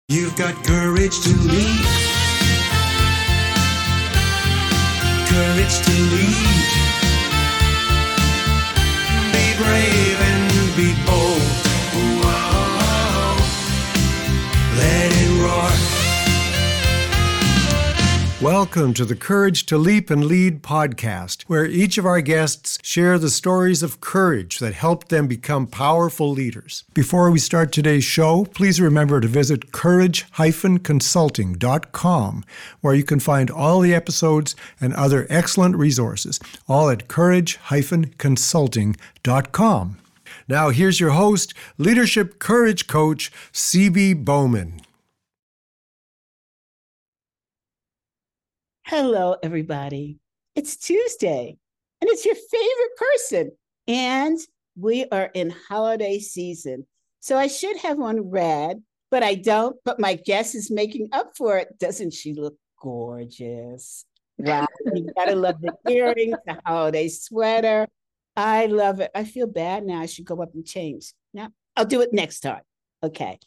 You've got courage to lead. Courage to lead. Be brave and be bold. Whoa. Let it roar. Welcome to the Courage to Leap and Lead podcast, where each of our guests share the stories of courage that helped them become powerful leaders. Before we start today's show, please remember to visit courage-consulting.com, where you can find all the episodes and other excellent resources, all at courage-consulting.com. Now here's your host, leadership courage coach, C.B. Bowman. Hello, everybody. It's Tuesday, and it's your favorite person. And we are in holiday season. So I should have one red, but I don't. But my guest is making up for it. Doesn't she look gorgeous? Wow. You gotta love the earrings, the holiday sweater. I love it. I feel bad now. I should go up and change. Now, I'll do it next time. Okay.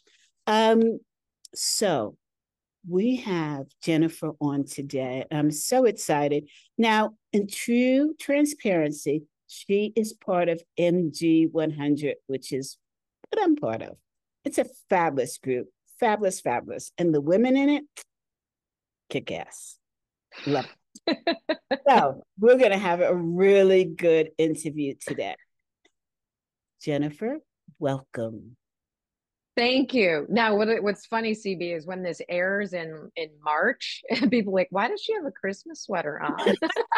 So we have Jennifer on today. I'm so excited. Now, in true transparency, she is part of MG100, which is what I'm part of. It's a fabulous group, fabulous. And the women in it, kick ass. Love it. So we're going to have a really good interview today. Jennifer, welcome. Thank you. Now, what's funny, CB, is when this airs in March, people are like, why does she have a Christmas sweater on?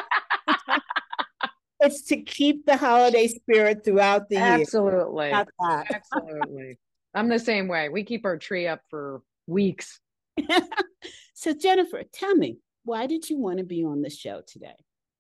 It's to keep the holiday spirit throughout the year. Absolutely. Absolutely. I'm the same way. We keep our tree up for weeks. So, Jennifer, tell me, why did you want to be on the show today?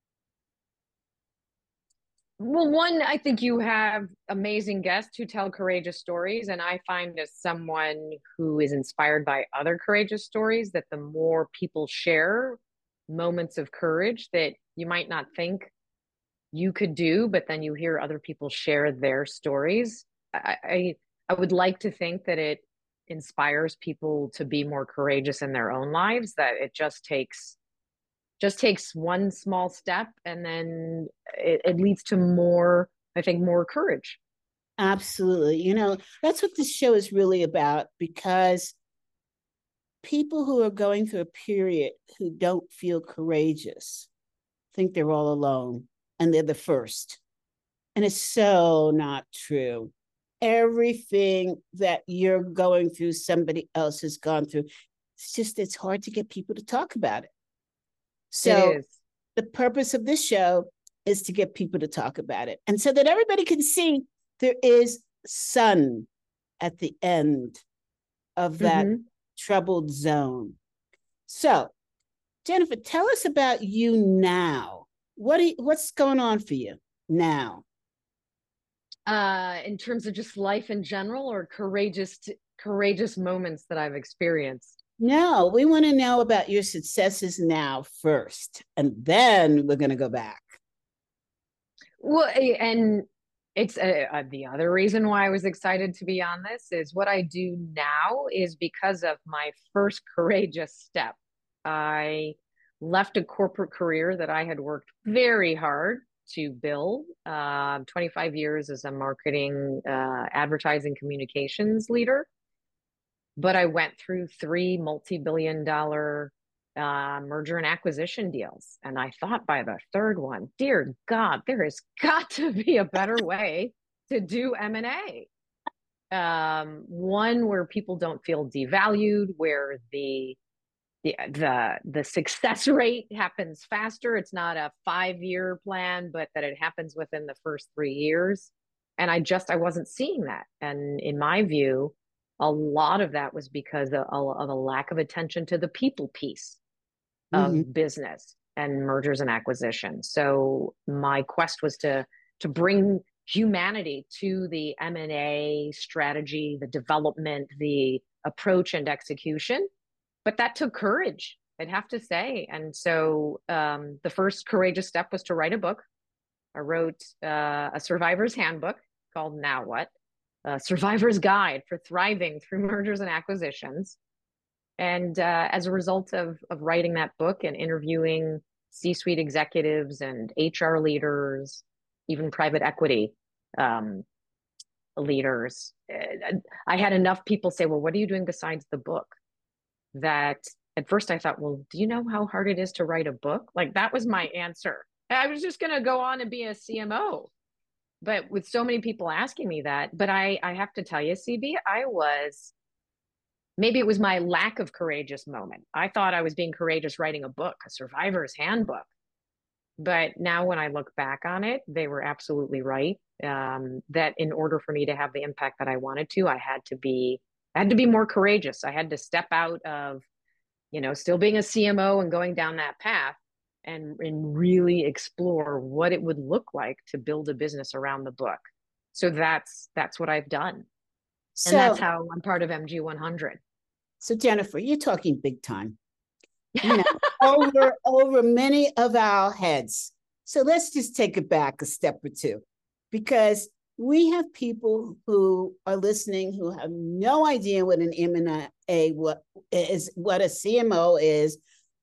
Well, one, I think you have amazing guests who tell courageous stories. And I find, as someone who is inspired by other courageous stories, that the more people share moments of courage that you might not think you could do, but then you hear other people share their stories. I would like to think that it inspires people to be more courageous in their own lives, that it just takes one small step, and then it leads to more, I think, more courage. Absolutely. You know, that's what this show is really about, because people who are going through a period who don't feel courageous think they're all alone and they're the first. And it's so not true. Everything that you're going through, somebody else has gone through. It's hard to get people to talk about it. So the purpose of this show is to get people to talk about it, and so that everybody can see there is sun at the end of that troubled zone. So, Jennifer, tell us about you now. What's going on for you now? In terms of just life in general, or courageous moments that I've experienced? No, we want to know about your successes now first, and then we're going to go back. Well, and it's the other reason why I was excited to be on this is what I do now is because of my first courageous step. I left a corporate career that I had worked very hard to build, 25 years as a marketing, advertising communications leader. But I went through 3 multi-billion-dollar merger and acquisition deals. And I thought by the third one, dear God, there has got to be a better way to do M&A. One where people don't feel devalued, where the success rate happens faster. It's not a 5-year plan, but that it happens within the first 3 years. And I wasn't seeing that. And in my view, a lot of that was because of a lack of attention to the people piece of business and mergers and acquisitions. So my quest was to bring humanity to the M&A strategy, the development, the approach and execution. But that took courage, I'd have to say. And so the first courageous step was to write a book. I wrote a survivor's handbook called Now What? Survivor's Guide for Thriving Through Mergers and Acquisitions. And as a result of writing that book and interviewing C-suite executives and HR leaders, even private equity um, leaders, I had enough people say, well, what are you doing besides the book? That at first I thought, well, do you know how hard it is to write a book? Like that was my answer. I was just going to go on and be a CMO. But with so many people asking me that, but I have to tell you, CB, maybe it was my lack of courageous moment. I thought I was being courageous writing a book, a survivor's handbook. But now when I look back on it, they were absolutely right. That in order for me to have the impact that I wanted to, I had to be more courageous. I had to step out of, still being a CMO and going down that path and really explore what it would look like to build a business around the book. So that's what I've done. And that's how I'm part of MG 100. So Jennifer, you're talking big time, over many of our heads. So let's just take it back a step or two, because we have people who are listening who have no idea what an M&A, what a CMO is,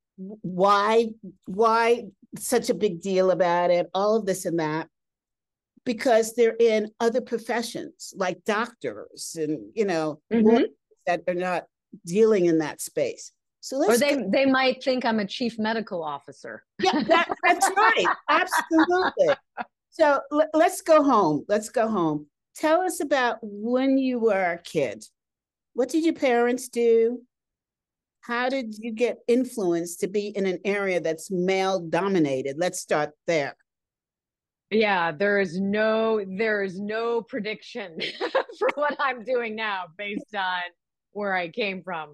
why such a big deal about it, all of this and that, because they're in other professions like doctors and that are not dealing in that space. So they might think I'm a chief medical officer. Yeah, that's right. Absolutely. So let's go home. Tell us about when you were a kid. What did your parents do? How did you get influenced to be in an area that's male dominated? Let's start there. Yeah, there is no prediction for what I'm doing now based on where I came from.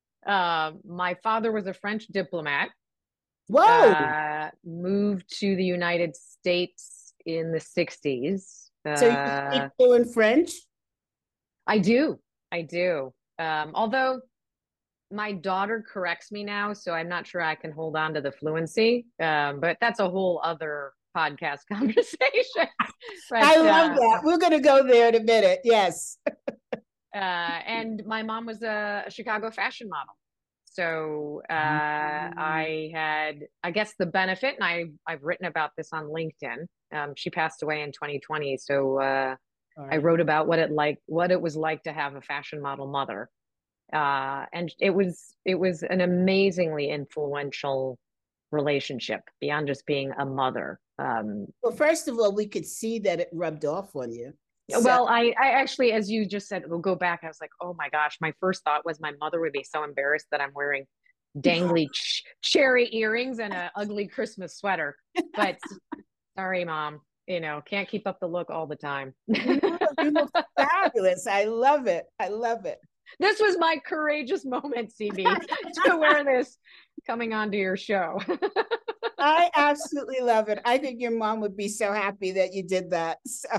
My father was a French diplomat. Whoa! Moved to the United States in the 60s. So you speak fluent French? I do. Although my daughter corrects me now, so I'm not sure I can hold on to the fluency. But that's a whole other podcast conversation. But, I love that. We're going to go there in a minute. Yes. And my mom was a Chicago fashion model. So I had, I guess, the benefit, and I've written about this on LinkedIn. She passed away in 2020. So right. I wrote about what it was like to have a fashion model mother. And it was an amazingly influential relationship beyond just being a mother. Well, first of all, we could see that it rubbed off on you. So. Well, I actually, as you just said, we'll go back. I was like, oh my gosh, my first thought was my mother would be so embarrassed that I'm wearing dangly cherry earrings and an ugly Christmas sweater. But sorry, Mom, can't keep up the look all the time. You look fabulous. I love it. This was my courageous moment, CB, to wear this coming onto your show. I absolutely love it. I think your mom would be so happy that you did that.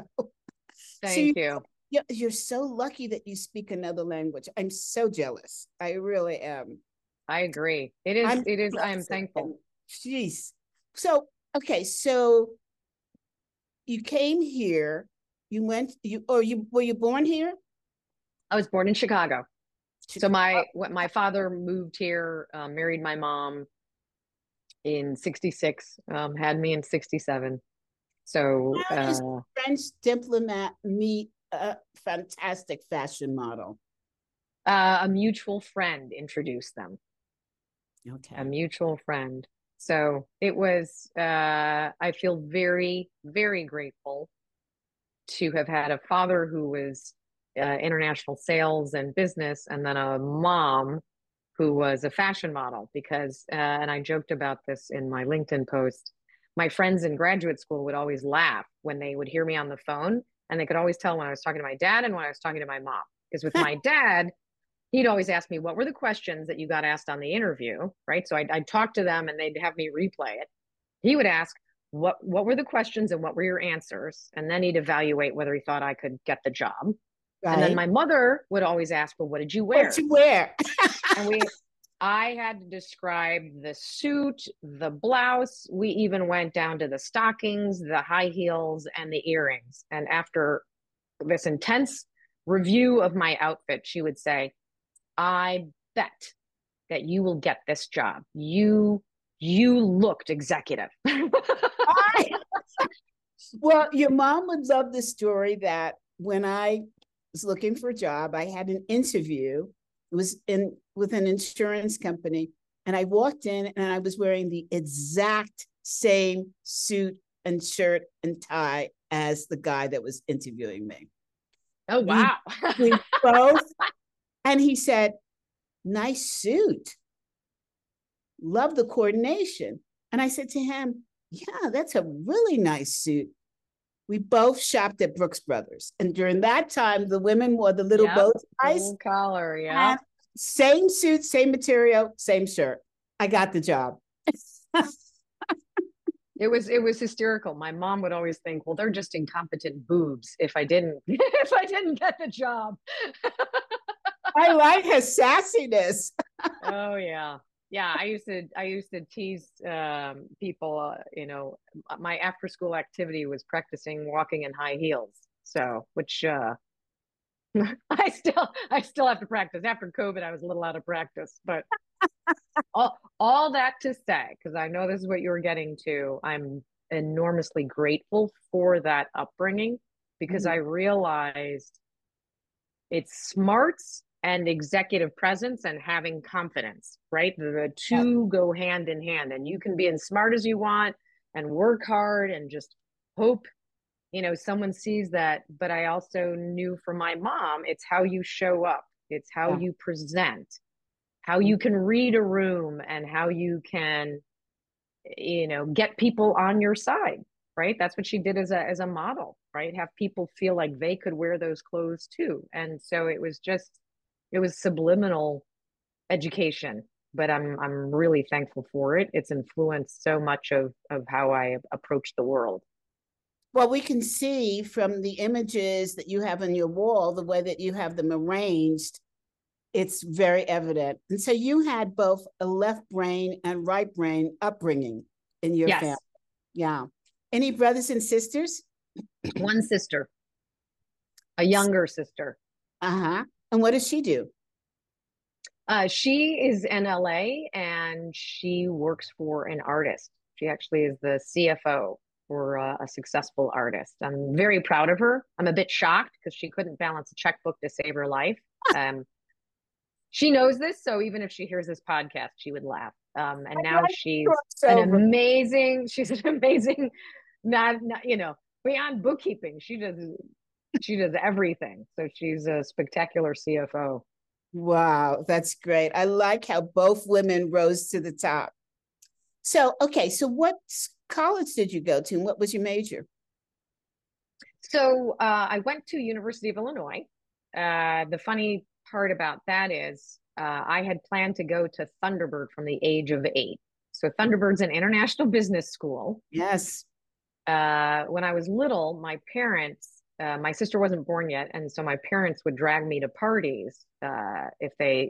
Thank you. You're so lucky that you speak another language. I'm so jealous. I really am. I agree. It is. I'm thankful. Jeez. So, okay. So you came here, were you born here? I was born in Chicago. So my father moved here, married my mom in 66, had me in 67. So how does a French diplomat meet a fantastic fashion model? A mutual friend introduced them. Okay. A mutual friend. So it was, I feel very, very grateful to have had a father who was international sales and business, and then a mom who was a fashion model, because, and I joked about this in my LinkedIn post, my friends in graduate school would always laugh when they would hear me on the phone, and they could always tell when I was talking to my dad and when I was talking to my mom. Because with my dad, he'd always ask me, what were the questions that you got asked on the interview, right? So I'd talk to them and they'd have me replay it. He would ask, what were the questions and what were your answers? And then he'd evaluate whether he thought I could get the job. Right. And then my mother would always ask, well, what did you wear? What you wear? And I had to describe the suit, the blouse. We even went down to the stockings, the high heels, and the earrings. And after this intense review of my outfit, she would say, I bet that you will get this job. You looked executive. Well, your mom would love the story that when I was looking for a job, I had an interview. It was in with an insurance company, and I walked in and I was wearing the exact same suit and shirt and tie as the guy that was interviewing me. Oh, wow. We both, and he said, "Nice suit. Love the coordination." And I said to him, "Yeah, that's a really nice suit." We both shopped at Brooks Brothers. And during that time, the women wore the little bow ties. Full collar, yeah. Same suit, same material, same shirt. I got the job. It was hysterical. My mom would always think, well, they're just incompetent boobs if I didn't if I didn't get the job. I like her sassiness. Oh yeah. Yeah, I used to tease people, my after school activity was practicing walking in high heels. So, which I still have to practice. After COVID, I was a little out of practice, but all that to say, because I know this is what you were getting to, I'm enormously grateful for that upbringing because I realized it's smarts and executive presence and having confidence, right? The two go hand in hand, and you can be as smart as you want and work hard and just hope, someone sees that. But I also knew from my mom, it's how you show up. It's how you present, how you can read a room and how you can, get people on your side, right? That's what she did as a model, right? Have people feel like they could wear those clothes too. And so it was subliminal education, but I'm really thankful for it. It's influenced so much of how I approach the world. Well, we can see from the images that you have on your wall, the way that you have them arranged, it's very evident. And so you had both a left brain and right brain upbringing in your family. Yeah. Any brothers and sisters? One sister, a younger sister. Uh-huh. And what does she do? She is in LA and she works for an artist. She actually is the CFO for a successful artist. I'm very proud of her. I'm a bit shocked because she couldn't balance a checkbook to save her life. She knows this, so even if she hears this podcast, she would laugh. And now she's an amazing, not beyond bookkeeping. She does everything. So she's a spectacular CFO. Wow, that's great. I like how both women rose to the top. So, okay, so what college did you go to and what was your major? So I went to University of Illinois. The funny part about that is I had planned to go to Thunderbird from the age of 8. So Thunderbird's an international business school. Yes. When I was little, my parents, my sister wasn't born yet, and so my parents would drag me to parties if they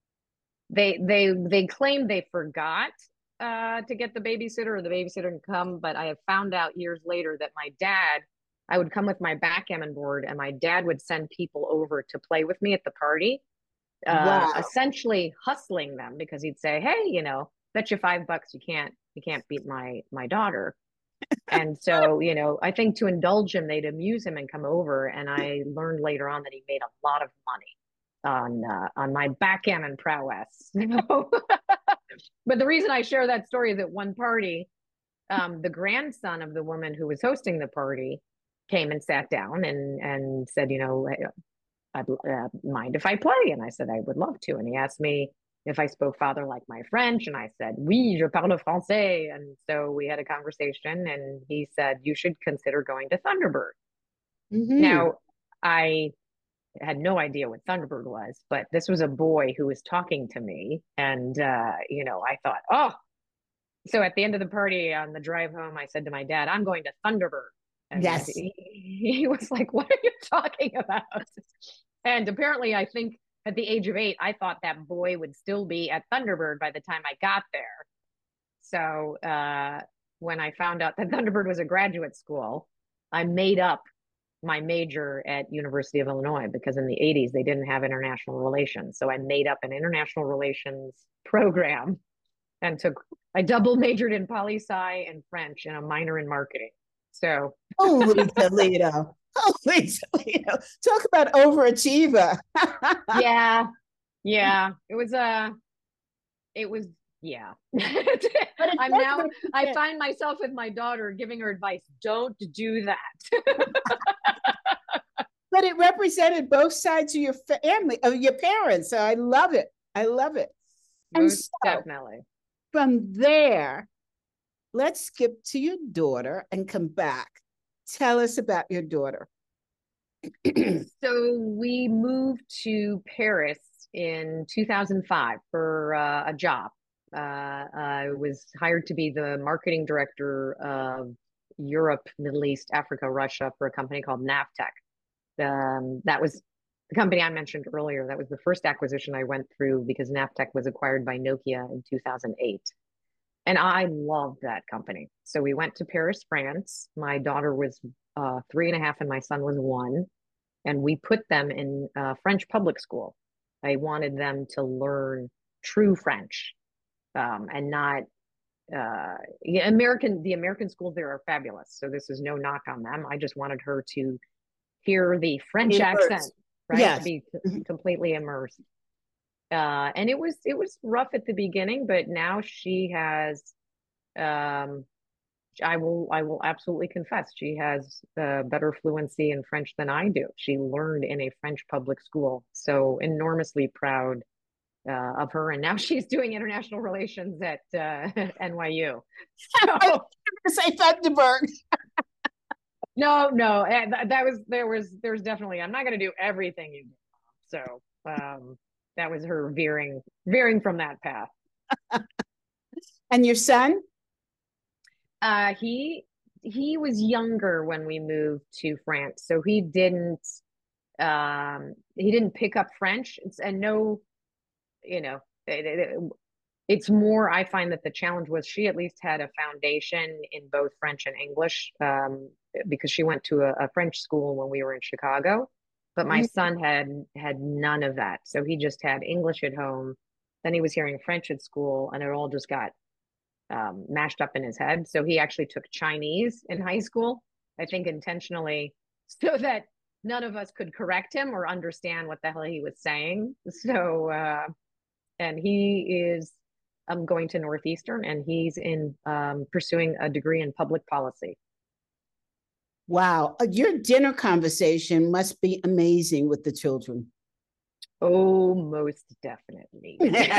claimed they forgot to get the babysitter or the babysitter didn't come. But I have found out years later that I would come with my backgammon board and my dad would send people over to play with me at the party, essentially hustling them because he'd say, hey, bet you $5 you can't beat my daughter. And so, I think to indulge him, they'd amuse him and come over. And I learned later on that he made a lot of money on my backgammon prowess. But the reason I share that story is at one party, the grandson of the woman who was hosting the party came and sat down and said, I'd mind if I play? And I said, I would love to. And he asked me if I spoke father like my French. And I said, oui, je parle français. And so we had a conversation and he said, you should consider going to Thunderbird. Now, I had no idea what Thunderbird was, but this was a boy who was talking to me. And, I thought, oh, so at the end of the party on the drive home, I said to my dad, I'm going to Thunderbird. And yes. He was like, what are you talking about? And apparently, I think at the age of 8, I thought that boy would still be at Thunderbird by the time I got there. So when I found out that Thunderbird was a graduate school, I made up my major at University of Illinois, because in the 80s they didn't have international relations. So I made up an international relations program and I double majored in poli-sci and French and a minor in marketing. So holy Toledo. Holy Toledo. Talk about overachiever. yeah. It was yeah. I find myself with my daughter giving her advice, don't do that. But it represented both sides of your family, of your parents. So I love it. I love it. Most definitely. From there, let's skip to your daughter and come back. Tell us about your daughter. So we moved to Paris in 2005 for a job. I was hired to be the marketing director of Europe, Middle East, Africa, Russia for a company called Navtech. That was the company I mentioned earlier. That was the first acquisition I went through because Navtech was acquired by Nokia in 2008. And I loved that company. So we went to Paris, France. My daughter was 3.5 and my son was 1. And we put them in French public school. I wanted them to learn true French and not the American schools there are fabulous. So this is no knock on them. I just wanted her to hear the French accent, right? Yes. To be completely immersed. And it was rough at the beginning, but now she has I will absolutely confess, she has better fluency in French than I do. She learned in a French public school, so enormously proud of her. And now she's doing international relations at NYU. So, say Thunderbird. No, there's definitely, I'm not going to do everything you do. So that was her veering from that path. And your son? He was younger when we moved to France, so he didn't pick up French. And no, it's more, I find that the challenge was she at least had a foundation in both French and English, because she went to a French school when we were in Chicago, but my son had none of that. So he just had English at home. Then he was hearing French at school, and it all just got mashed up in his head. So he actually took Chinese in high school, I think intentionally, so that none of us could correct him or understand what the hell he was saying. So, and he is going to Northeastern, and he's in pursuing a degree in public policy. Wow. Your dinner conversation must be amazing with the children. Oh, most definitely.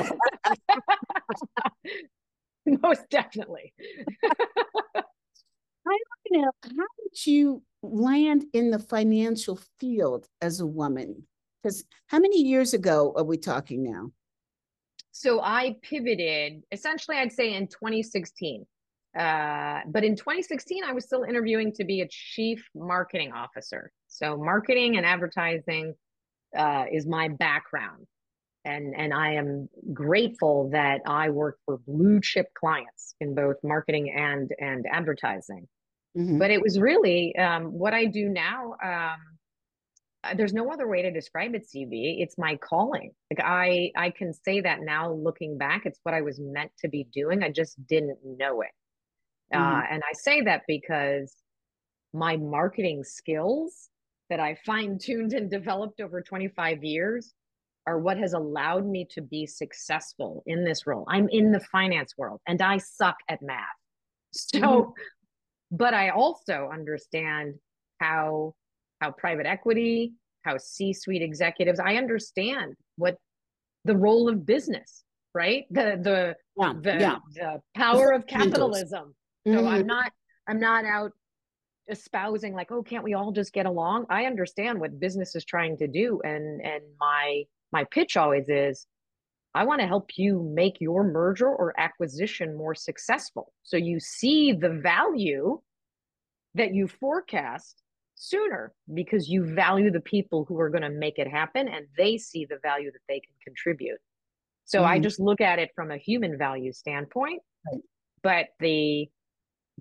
Most definitely. I want to know, how did you land in the financial field as a woman? Because how many years ago are we talking now? So I pivoted, essentially, I'd say in 2016. But in 2016, I was still interviewing to be a chief marketing officer. So marketing and advertising is my background. And I am grateful that I work for blue chip clients in both marketing and advertising. Mm-hmm. But it was really what I do now. There's no other way to describe it, CV. It's my calling. Like I can say that now looking back, it's what I was meant to be doing. I just didn't know it. Mm-hmm. And I say that because my marketing skills that I fine-tuned and developed over 25 years are what has allowed me to be successful in this role. I'm in the finance world and I suck at math. So, mm-hmm. But I also understand how private equity, how C-suite executives, I understand what the role of business, right? The power of capitalism. Mm-hmm. So I'm not out espousing like, oh, can't we all just get along? I understand what business is trying to do. And my pitch always is, I want to help you make your merger or acquisition more successful. So you see the value that you forecast sooner because you value the people who are going to make it happen and they see the value that they can contribute. So I just look at it from a human value standpoint, right. But the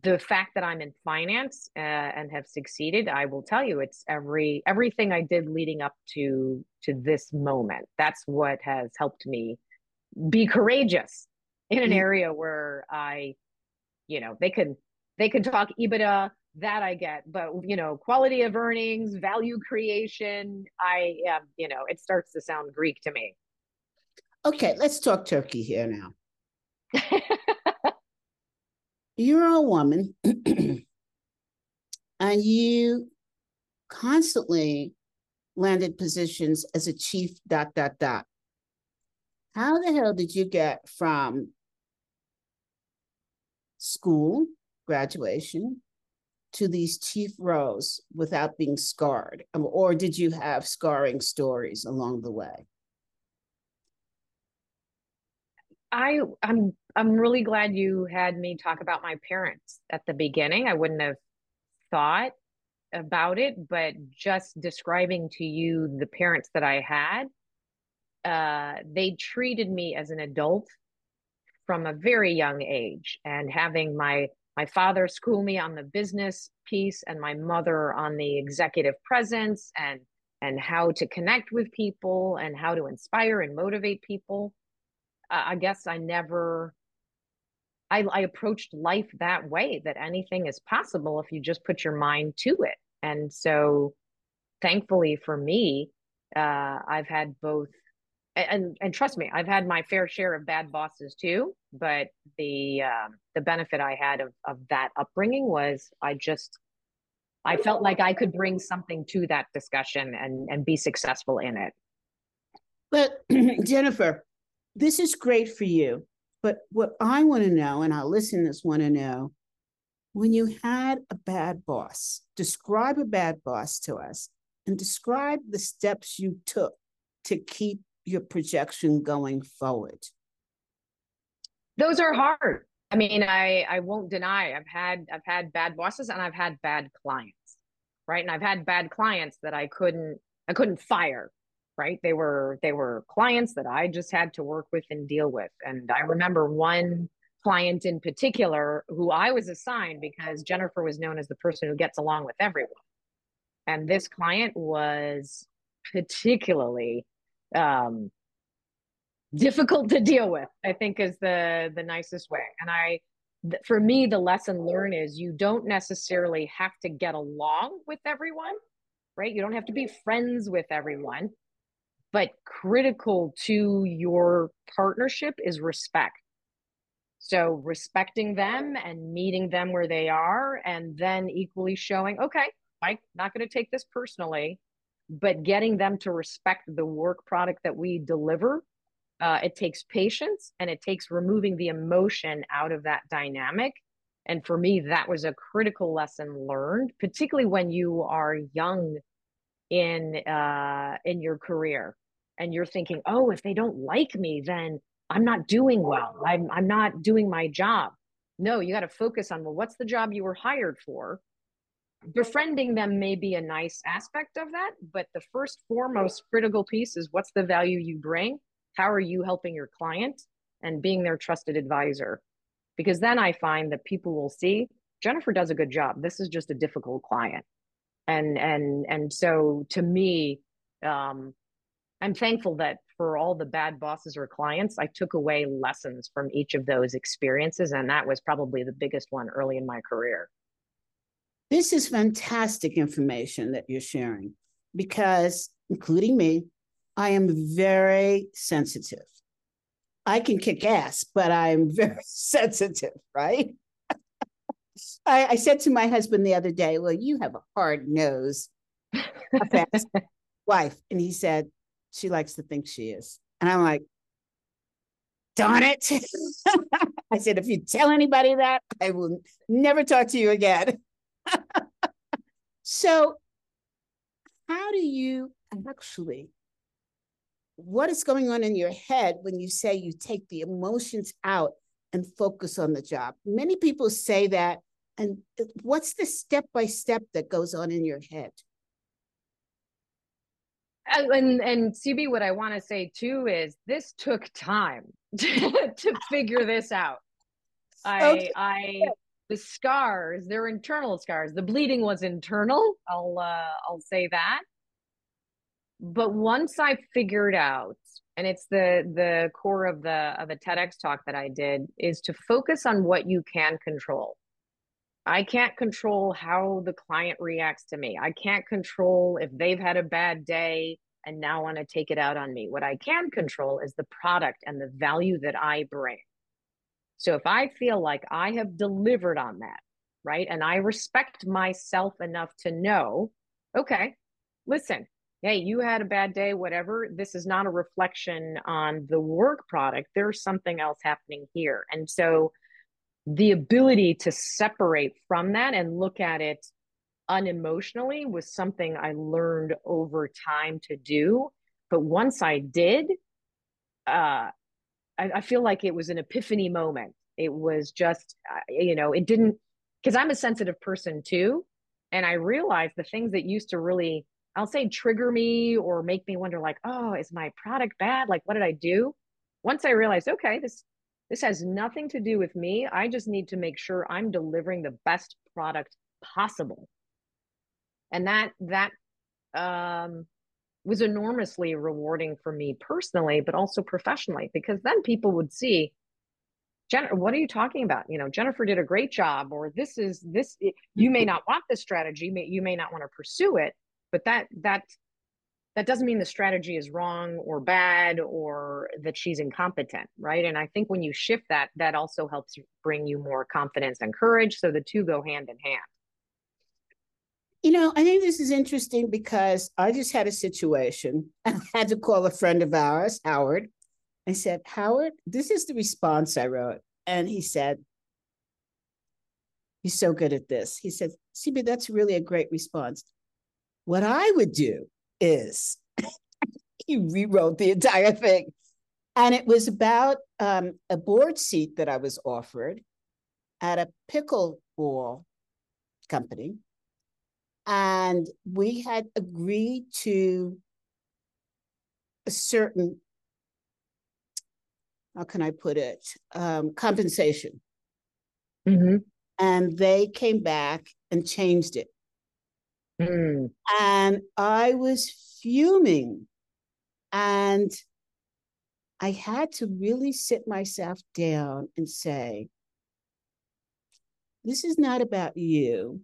the fact that I'm in finance and have succeeded, I will tell you, it's everything I did leading up to this moment. That's what has helped me be courageous in an area where they can talk EBITDA, that I get, but quality of earnings, value creation, I am, it starts to sound Greek to me. Okay, let's talk turkey here now. You're a woman and you constantly landed positions as a chief ... How the hell did you get from school, graduation, to these chief roles without being scarred? Or did you have scarring stories along the way? I'm really glad you had me talk about my parents at the beginning. I wouldn't have thought about it, but just describing to you the parents that I had, they treated me as an adult from a very young age, and having my father school me on the business piece and my mother on the executive presence and how to connect with people and how to inspire and motivate people. I guess I approached life that way, that anything is possible if you just put your mind to it. And so thankfully for me, I've had both, and trust me, I've had my fair share of bad bosses too, but the benefit I had of that upbringing was I felt like I could bring something to that discussion and be successful in it. But Jennifer, this is great for you. But what I want to know, and our listeners want to know, when you had a bad boss, describe a bad boss to us and describe the steps you took to keep your projection going forward. Those are hard. I mean, I won't deny I've had bad bosses and I've had bad clients, right? And I've had bad clients that I couldn't fire, right? They were clients that I just had to work with and deal with. And I remember one client in particular who I was assigned because Jennifer was known as the person who gets along with everyone. And this client was particularly difficult to deal with, I think is the nicest way. And for me, the lesson learned is you don't necessarily have to get along with everyone, right? You don't have to be friends with everyone, but critical to your partnership is respect. So respecting them and meeting them where they are, and then equally showing, okay, I'm not going to take this personally, but getting them to respect the work product that we deliver. It takes patience and it takes removing the emotion out of that dynamic. And for me, that was a critical lesson learned, particularly when you are young in your career and you're thinking, oh, if they don't like me, then I'm not doing well. I'm not doing my job. No, you got to focus on, well, what's the job you were hired for? Befriending them may be a nice aspect of that, but the first foremost critical piece is what's the value you bring? How are you helping your client and being their trusted advisor? Because then I find that people will see Jennifer does a good job. This is just a difficult client. And so to me, I'm thankful that for all the bad bosses or clients, I took away lessons from each of those experiences. And that was probably the biggest one early in my career. This is fantastic information that you're sharing because, including me, I am very sensitive. I can kick ass, but I'm very sensitive, right? I said to my husband the other day, well, you have a hard nose, a fast wife. And he said, she likes to think she is. And I'm like, darn it. I said, if you tell anybody that, I will never talk to you again. So how do you actually, what is going on in your head when you say you take the emotions out and focus on the job? Many people say that. And what's the step-by-step that goes on in your head? And CB, what I want to say too is this took time to figure this out. The scars, they're internal scars. The bleeding was internal. I'll say that. But once I figured out, and it's the core of the TEDx talk that I did, is to focus on what you can control. I can't control how the client reacts to me. I can't control if they've had a bad day and now want to take it out on me. What I can control is the product and the value that I bring. So if I feel like I have delivered on that, right, and I respect myself enough to know, okay, listen, hey, you had a bad day, whatever. This is not a reflection on the work product. There's something else happening here. And so the ability to separate from that and look at it unemotionally was something I learned over time to do. But once I did, I feel like it was an epiphany moment. It was just, it didn't, because I'm a sensitive person too. And I realized the things that used to really, I'll say, trigger me or make me wonder, like, oh, is my product bad? Like, what did I do? Once I realized, okay, this has nothing to do with me. I just need to make sure I'm delivering the best product possible. And that was enormously rewarding for me personally, but also professionally, because then people would see, what are you talking about? Jennifer did a great job, or you may not want this strategy, you may not want to pursue it, but that doesn't mean the strategy is wrong or bad or that she's incompetent, right? And I think when you shift that also helps bring you more confidence and courage. So the two go hand in hand. I think this is interesting because I just had a situation. I had to call a friend of ours, Howard. I said, Howard, this is the response I wrote. And he said, you're so good at this. He said, CB, that's really a great response. What I would do is, he rewrote the entire thing. And it was about a board seat that I was offered at a pickleball company. And we had agreed to a certain, how can I put it, compensation. Mm-hmm. And they came back and changed it. Mm. And I was fuming. And I had to really sit myself down and say, this is not about you.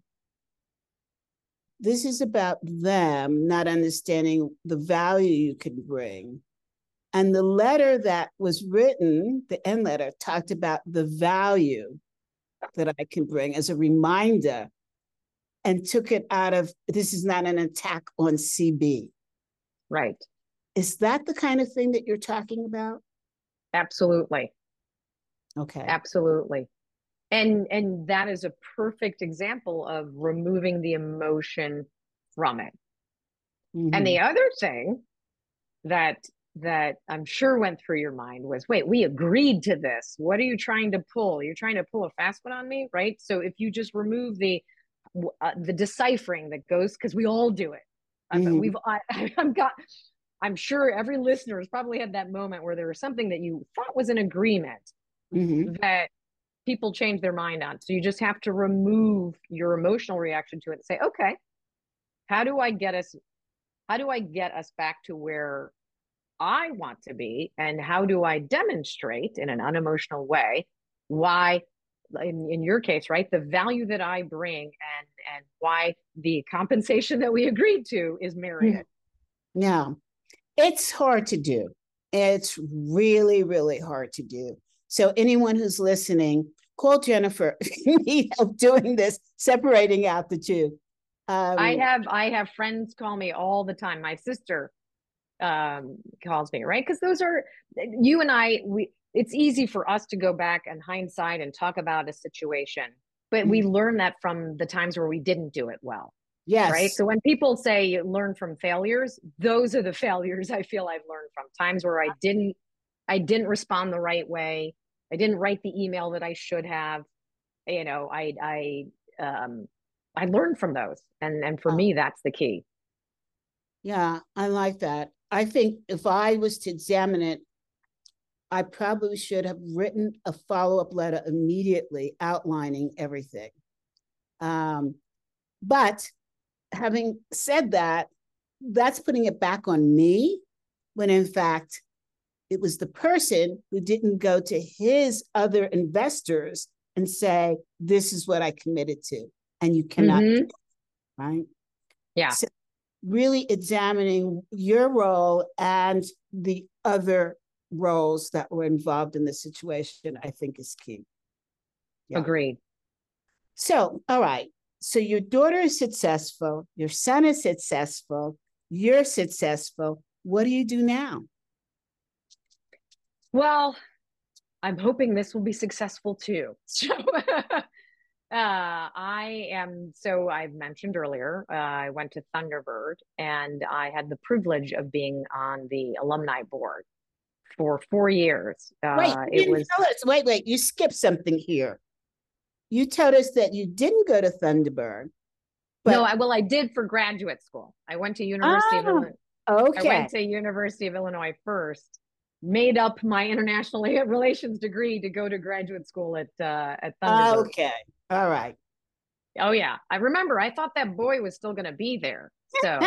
This is about them not understanding the value you can bring. And the letter that was written, the end letter, talked about the value that I can bring as a reminder, and took it out of, this is not an attack on CB. Right. Is that the kind of thing that you're talking about? Absolutely. Okay. Absolutely. And that is a perfect example of removing the emotion from it. Mm-hmm. And the other thing that I'm sure went through your mind was, wait, we agreed to this. What are you trying to pull? You're trying to pull a fast one on me, right? So if you just remove the deciphering that goes, because we all do it. Mm-hmm. I'm sure every listener has probably had that moment where there was something that you thought was an agreement, mm-hmm. that people change their mind on. So you just have to remove your emotional reaction to it and say, okay, how do I get us back to where I want to be? And how do I demonstrate in an unemotional way why, in your case, right, the value that I bring and why the compensation that we agreed to is merited? Yeah, it's hard to do. It's really, really hard to do. So anyone who's listening, call Jennifer if you need help doing this, separating out the two. I have friends call me all the time. My sister calls me, right? Because those are, you and I, it's easy for us to go back and hindsight and talk about a situation, but we learn that from the times where we didn't do it well. Yes. Right. So when people say you learn from failures, those are the failures I feel I've learned from. Times where I didn't respond the right way. I didn't write the email that I should have. I learned from those. And for me, that's the key. Yeah, I like that. I think if I was to examine it, I probably should have written a follow-up letter immediately outlining everything. But having said that, that's putting it back on me, when in fact, it was the person who didn't go to his other investors and say, this is what I committed to, and you cannot, right? Yeah. So really examining your role and the other roles that were involved in the situation, I think is key. Yeah. Agreed. So, all right. So your daughter is successful, your son is successful, you're successful. What do you do now? Well, I'm hoping this will be successful too. So I've mentioned earlier, I went to Thunderbird, and I had the privilege of being on the alumni board for 4 years. Wait, you skipped something here. You told us that you didn't go to Thunderbird. But... No, I did for graduate school. I went to University of Illinois. Okay. I went to University of Illinois first, made up my international relations degree to go to graduate school at Thunderbird. Okay. All right. Oh yeah, I remember. I thought that boy was still going to be there. So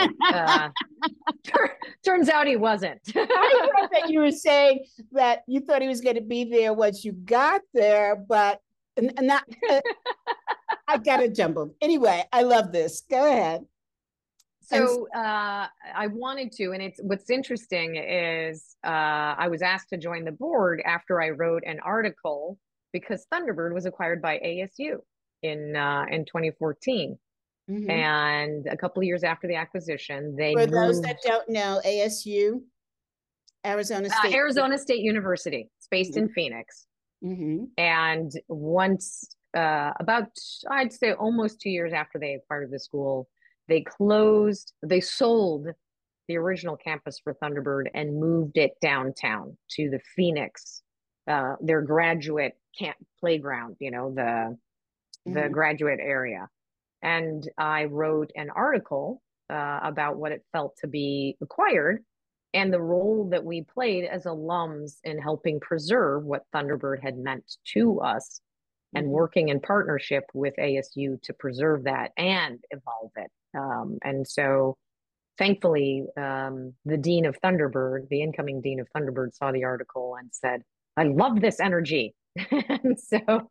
turns out he wasn't. I thought that you were saying that you thought he was going to be there once you got there, but not. I got it jumbled. Anyway, I love this. Go ahead. So I wanted to, and what's interesting is I was asked to join the board after I wrote an article, because Thunderbird was acquired by ASU in 2014. Mm-hmm. And a couple of years after the acquisition, they For those that don't know, ASU, Arizona State University. It's based in Phoenix. Mm-hmm. And once, about, I'd say almost 2 years after they acquired the school, they sold the original campus for Thunderbird and moved it downtown to the Phoenix, their graduate camp playground, the graduate area. And I wrote an article about what it felt to be acquired and the role that we played as alums in helping preserve what Thunderbird had meant to us, and working in partnership with ASU to preserve that and evolve it. And so thankfully, the dean of Thunderbird, the incoming dean of Thunderbird, saw the article and said, I love this energy. And so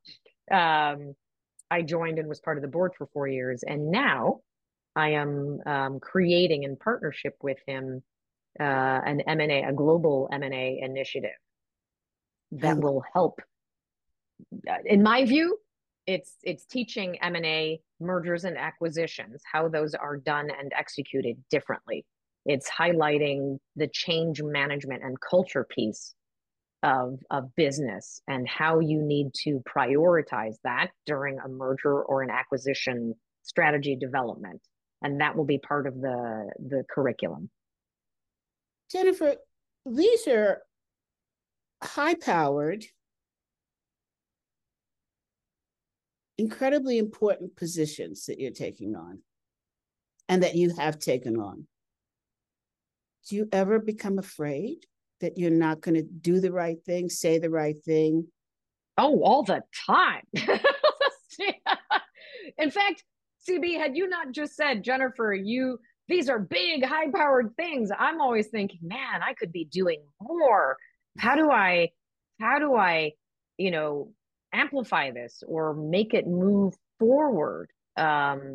I joined and was part of the board for 4 years. And now I am creating, in partnership with him, an M&A, a global M&A initiative that will help. In my view, it's teaching M&A, mergers and acquisitions, how those are done and executed differently. It's highlighting the change management and culture piece of business and how you need to prioritize that during a merger or an acquisition strategy development. And that will be part of the curriculum. Jennifer, these are high-powered, incredibly important positions that you're taking on and that you have taken on. Do you ever become afraid that you're not going to do the right thing, say the right thing? Oh, all the time. In fact, CB, had you not just said, Jennifer, these are big, high-powered things, I'm always thinking, man, I could be doing more. How do I, amplify this or make it move forward? And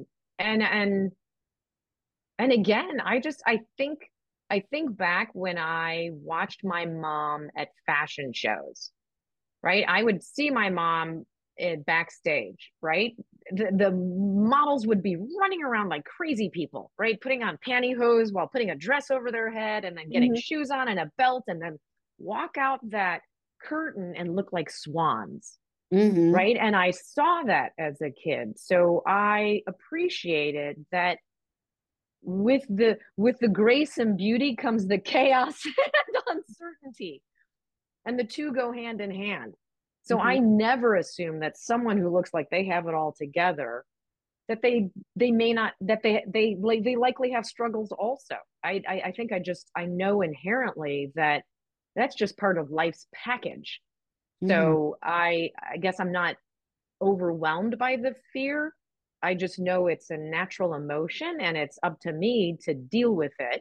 again, I think back when I watched my mom at fashion shows, right? I would see my mom backstage, right? The models would be running around like crazy people, right? Putting on pantyhose while putting a dress over their head and then getting shoes on and a belt, and then walk out that curtain and look like swans. Right. And I saw that as a kid. So I appreciated that with the grace and beauty comes the chaos and uncertainty. And the two go hand in hand. So I never assume that someone who looks like they have it all together, that they may not, that they likely have struggles also. I think I know inherently that that's just part of life's package. Mhm. So I guess I'm not overwhelmed by the fear. I just know it's a natural emotion and it's up to me to deal with it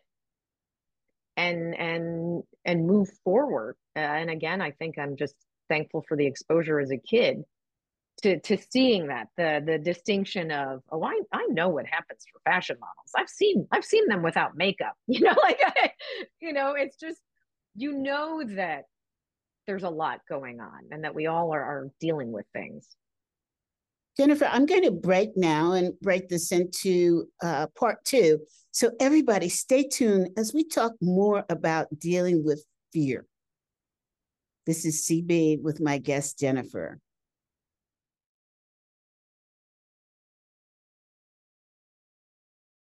and move forward. And again, I think I'm just thankful for the exposure as a kid to seeing that the distinction of, oh, I know what happens for fashion models. I've seen them without makeup. Like it's just that there's a lot going on and that we all are dealing with things. Jennifer, I'm going to break now and break this into part 2. So everybody stay tuned as we talk more about dealing with fear. This is CB with my guest, Jennifer.